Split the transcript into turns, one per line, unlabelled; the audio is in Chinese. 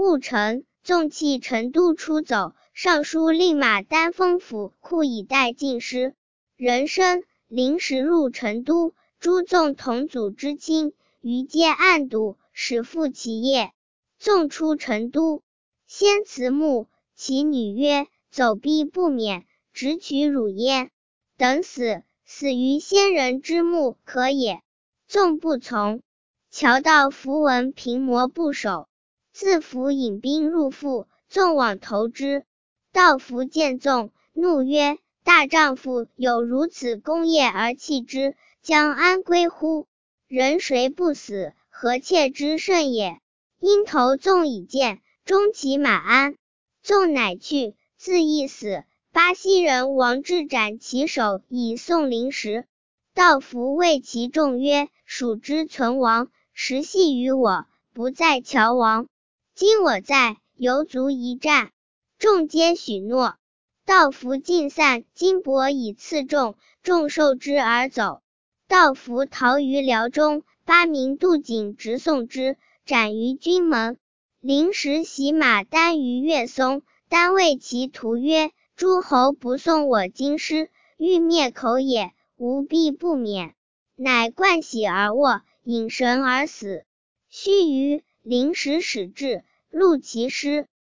戊辰，纵弃成都出走，尚书令马丹封府库以待进师。壬申，临时入成都，诸纵同祖之亲，于皆暗睹，始复其业。纵出成都，先辞墓，其女曰：走必不免，直取汝焉。等死，死于先人之墓可也。纵不从。乔道符文平魔不守，自服引兵入腹，纵往投之。道符见纵，怒曰：大丈夫有如此功业而弃之，将安归乎？人谁不死，何切之甚也？因投纵以见，终其马鞍。纵乃去，自缢死。巴西人王志斩其首以送灵石。道符谓其众曰：蜀之存亡，实系于我，不在乔王。今我在，犹足一战。众皆许诺。道符尽散金帛以赐众，众受之而走。道符逃于辽中，八名渡井直送之，斩于军门。灵石袭马丹于岳松，丹谓其徒曰：诸侯不送我京师，欲灭口也，吾必不免。乃冠喜而卧，引神而死。须臾，灵石始至，录其尸。